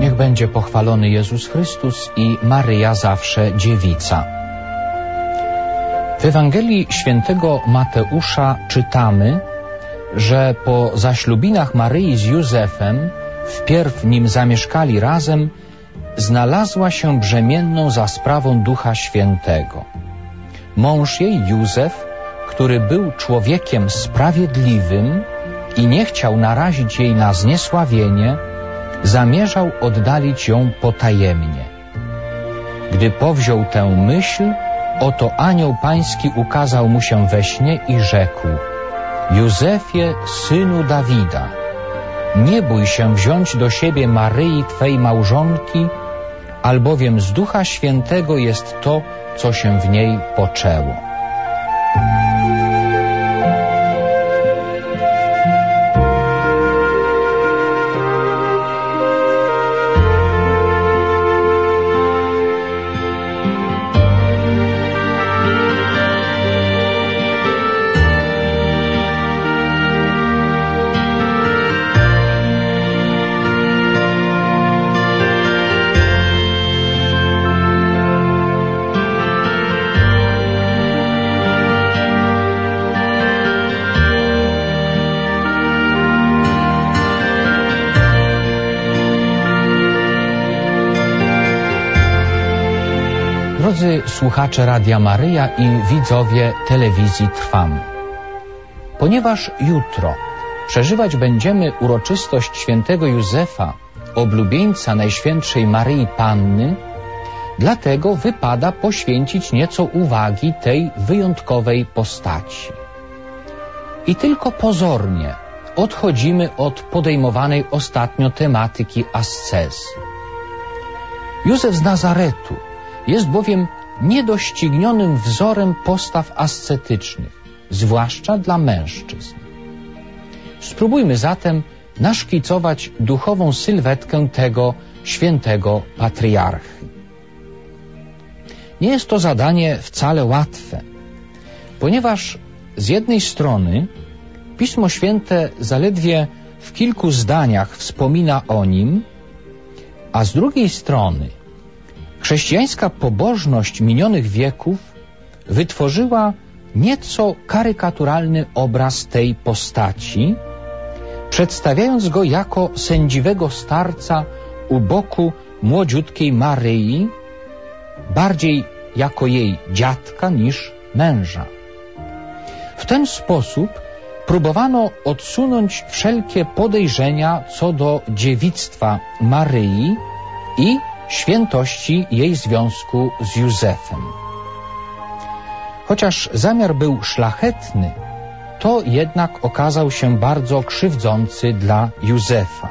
Niech będzie pochwalony Jezus Chrystus i Maryja zawsze dziewica. W Ewangelii świętego Mateusza czytamy, że po zaślubinach Maryi z Józefem, wpierw nim zamieszkali razem, znalazła się brzemienną za sprawą Ducha Świętego. Mąż jej, Józef, który był człowiekiem sprawiedliwym i nie chciał narazić jej na zniesławienie, zamierzał oddalić ją potajemnie. Gdy powziął tę myśl, oto anioł pański ukazał mu się we śnie i rzekł: Józefie, synu Dawida, nie bój się wziąć do siebie Maryi, twej małżonki, albowiem z Ducha Świętego jest to, co się w niej poczęło. Drodzy słuchacze Radia Maryja i widzowie telewizji Trwam. Ponieważ jutro przeżywać będziemy uroczystość świętego Józefa, oblubieńca Najświętszej Maryi Panny, dlatego wypada poświęcić nieco uwagi tej wyjątkowej postaci. I tylko pozornie odchodzimy od podejmowanej ostatnio tematyki ascezy. Józef z Nazaretu jest bowiem niedoścignionym wzorem postaw ascetycznych, zwłaszcza dla mężczyzn. Spróbujmy zatem naszkicować duchową sylwetkę tego świętego patriarchy. Nie jest to zadanie wcale łatwe, ponieważ z jednej strony Pismo Święte zaledwie w kilku zdaniach wspomina o nim, a z drugiej strony chrześcijańska pobożność minionych wieków wytworzyła nieco karykaturalny obraz tej postaci, przedstawiając go jako sędziwego starca u boku młodziutkiej Maryi, bardziej jako jej dziadka niż męża. W ten sposób próbowano odsunąć wszelkie podejrzenia co do dziewictwa Maryi i świętości jej związku z Józefem. Chociaż zamiar był szlachetny, to jednak okazał się bardzo krzywdzący dla Józefa.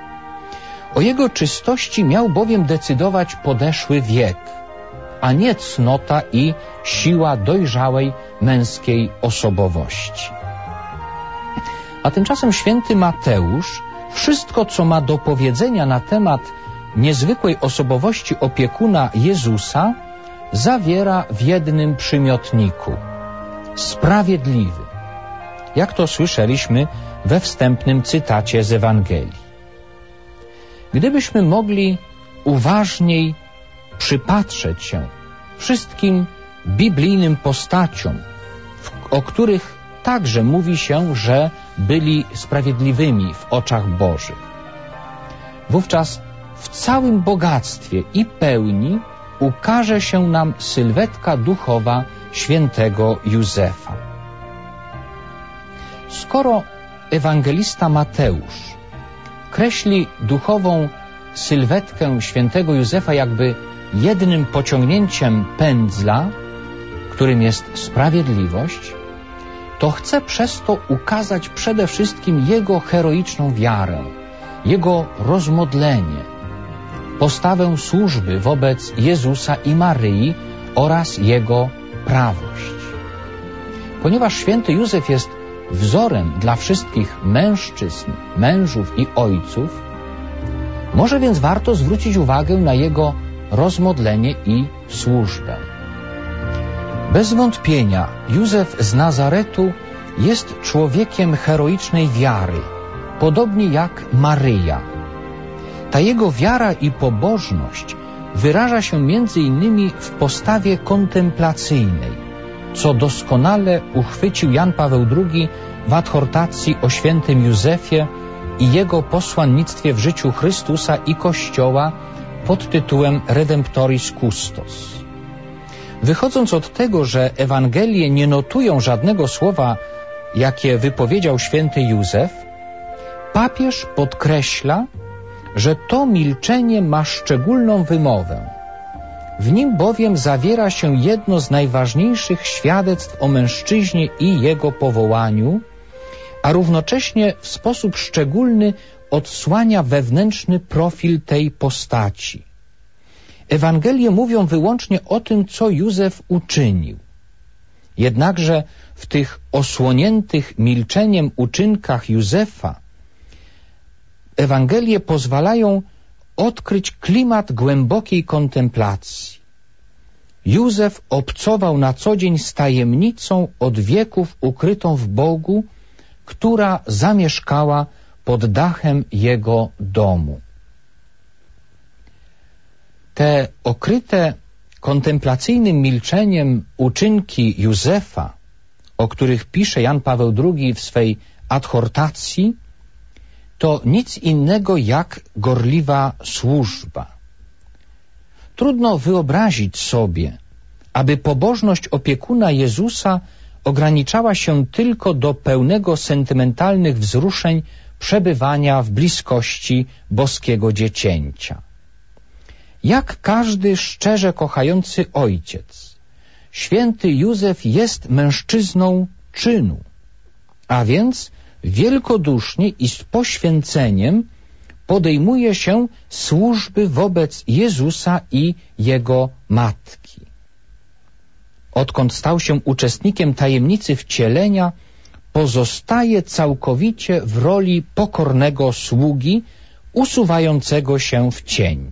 O jego czystości miał bowiem decydować podeszły wiek, a nie cnota i siła dojrzałej męskiej osobowości. A tymczasem święty Mateusz wszystko, co ma do powiedzenia na temat niezwykłej osobowości opiekuna Jezusa, zawiera w jednym przymiotniku: sprawiedliwy. Jak to słyszeliśmy we wstępnym cytacie z Ewangelii. Gdybyśmy mogli uważniej przypatrzeć się wszystkim biblijnym postaciom, o których także mówi się, że byli sprawiedliwymi w oczach Bożych, wówczas w całym bogactwie i pełni ukaże się nam sylwetka duchowa świętego Józefa. Skoro ewangelista Mateusz kreśli duchową sylwetkę świętego Józefa jakby jednym pociągnięciem pędzla, którym jest sprawiedliwość, to chce przez to ukazać przede wszystkim jego heroiczną wiarę, jego rozmodlenie, postawę służby wobec Jezusa i Maryi oraz jego prawość. Ponieważ święty Józef jest wzorem dla wszystkich mężczyzn, mężów i ojców, może więc warto zwrócić uwagę na jego rozmodlenie i służbę. Bez wątpienia Józef z Nazaretu jest człowiekiem heroicznej wiary, podobnie jak Maryja. Ta jego wiara i pobożność wyraża się między innymi w postawie kontemplacyjnej, co doskonale uchwycił Jan Paweł II w adhortacji o świętym Józefie i jego posłannictwie w życiu Chrystusa i Kościoła pod tytułem Redemptoris Custos. Wychodząc od tego, że Ewangelie nie notują żadnego słowa, jakie wypowiedział święty Józef, papież podkreśla, że to milczenie ma szczególną wymowę. W nim bowiem zawiera się jedno z najważniejszych świadectw o mężczyźnie i jego powołaniu, a równocześnie w sposób szczególny odsłania wewnętrzny profil tej postaci. Ewangelie mówią wyłącznie o tym, co Józef uczynił. Jednakże w tych osłoniętych milczeniem uczynkach Józefa Ewangelie pozwalają odkryć klimat głębokiej kontemplacji. Józef obcował na co dzień z tajemnicą od wieków ukrytą w Bogu, która zamieszkała pod dachem jego domu. Te okryte kontemplacyjnym milczeniem uczynki Józefa, o których pisze Jan Paweł II w swej adhortacji, to nic innego jak gorliwa służba. Trudno wyobrazić sobie, aby pobożność opiekuna Jezusa ograniczała się tylko do pełnego sentymentalnych wzruszeń przebywania w bliskości boskiego dziecięcia. Jak każdy szczerze kochający ojciec, święty Józef jest mężczyzną czynu, a więc wielkodusznie i z poświęceniem podejmuje się służby wobec Jezusa i Jego matki. Odkąd stał się uczestnikiem tajemnicy wcielenia, pozostaje całkowicie w roli pokornego sługi usuwającego się w cień.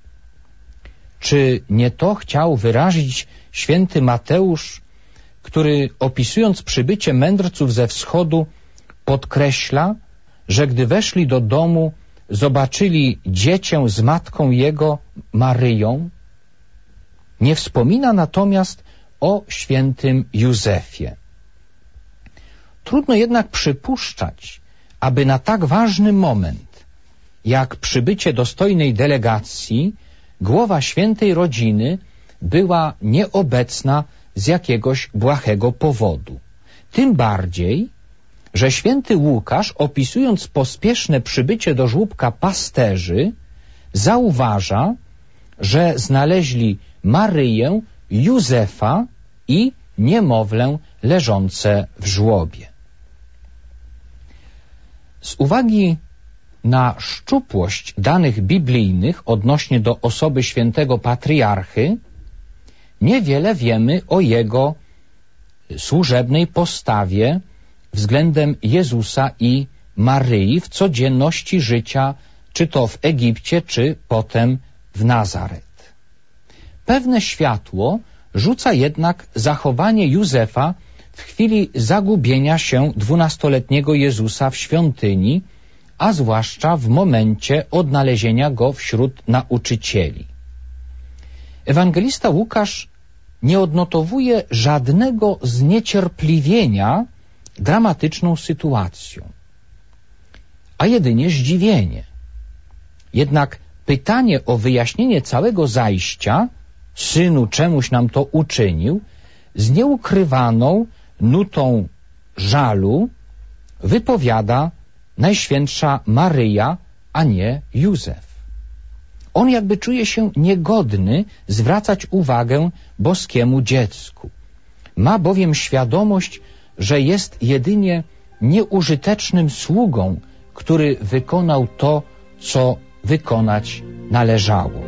Czy nie to chciał wyrazić święty Mateusz, który opisując przybycie mędrców ze wschodu podkreśla, że gdy weszli do domu, zobaczyli dziecię z matką jego, Maryją? Nie wspomina natomiast o świętym Józefie. Trudno jednak przypuszczać, aby na tak ważny moment, jak przybycie dostojnej delegacji, głowa świętej rodziny była nieobecna z jakiegoś błahego powodu. Tym bardziej, że święty Łukasz, opisując pospieszne przybycie do żłóbka pasterzy, zauważa, że znaleźli Maryję, Józefa i niemowlę leżące w żłobie. Z uwagi na szczupłość danych biblijnych odnośnie do osoby świętego patriarchy, niewiele wiemy o jego służebnej postawie względem Jezusa i Maryi w codzienności życia, czy to w Egipcie, czy potem w Nazaret. Pewne światło rzuca jednak zachowanie Józefa w chwili zagubienia się 12-letniego Jezusa w świątyni, a zwłaszcza w momencie odnalezienia go wśród nauczycieli. Ewangelista Łukasz nie odnotowuje żadnego zniecierpliwienia dramatyczną sytuacją, a jedynie zdziwienie. Jednak pytanie o wyjaśnienie całego zajścia, Synu, czemuś nam to uczynił, z nieukrywaną nutą żalu wypowiada Najświętsza Maryja, a nie Józef. On jakby czuje się niegodny zwracać uwagę boskiemu dziecku. Ma bowiem świadomość, że jest jedynie nieużytecznym sługą, który wykonał to, co wykonać należało.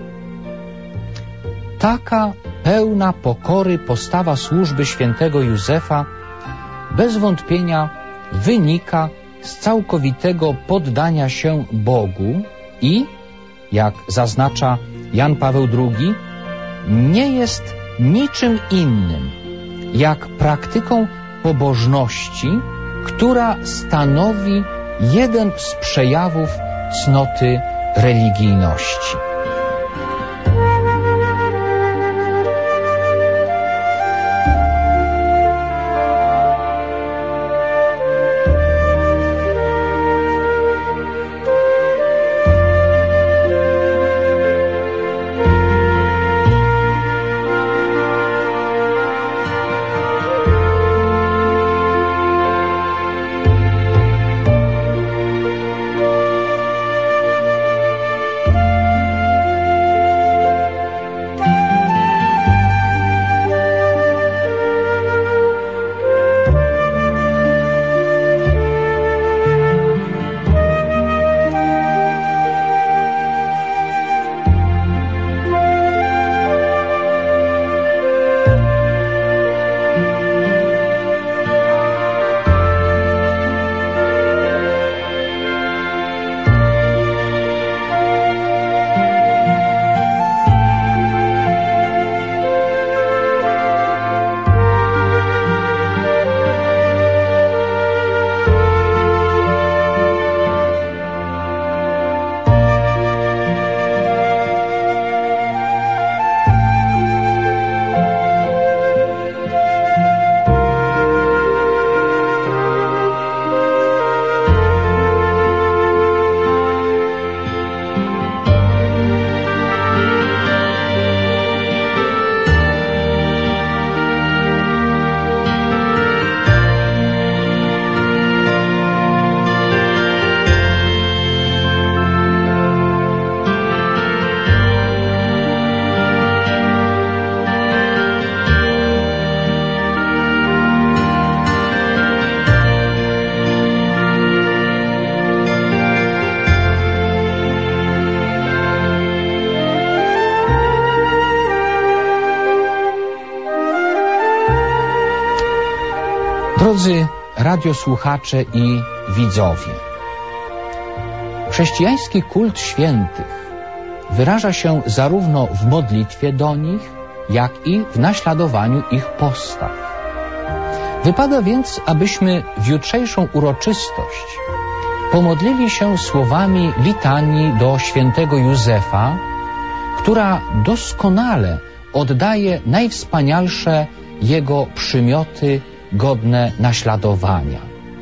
Taka pełna pokory postawa służby świętego Józefa bez wątpienia wynika z całkowitego poddania się Bogu i, jak zaznacza Jan Paweł II, nie jest niczym innym jak praktyką pobożności, która stanowi jeden z przejawów cnoty religijności. Drodzy radiosłuchacze i widzowie, chrześcijański kult świętych wyraża się zarówno w modlitwie do nich, jak i w naśladowaniu ich postaw. Wypada więc, abyśmy w jutrzejszą uroczystość pomodlili się słowami litanii do świętego Józefa, która doskonale oddaje najwspanialsze jego przymioty godne naśladowania.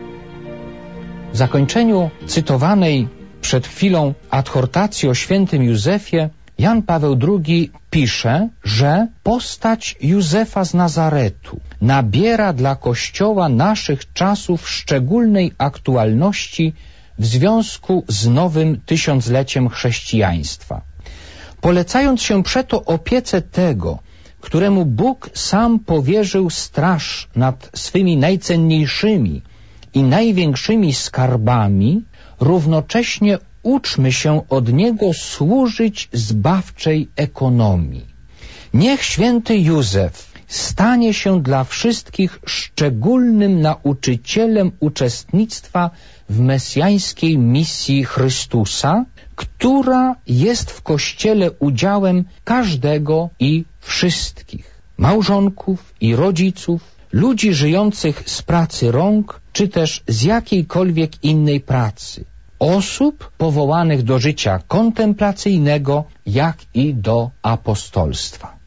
W zakończeniu cytowanej przed chwilą adhortacji o świętym Józefie Jan Paweł II pisze, że postać Józefa z Nazaretu nabiera dla Kościoła naszych czasów szczególnej aktualności w związku z nowym tysiącleciem chrześcijaństwa. Polecając się przeto opiece tego, któremu Bóg sam powierzył straż nad swymi najcenniejszymi i największymi skarbami, równocześnie uczmy się od Niego służyć zbawczej ekonomii. Niech święty Józef stanie się dla wszystkich szczególnym nauczycielem uczestnictwa w mesjańskiej misji Chrystusa, która jest w Kościele udziałem każdego i wszystkich, małżonków i rodziców, ludzi żyjących z pracy rąk, czy też z jakiejkolwiek innej pracy, osób powołanych do życia kontemplacyjnego, jak i do apostolstwa.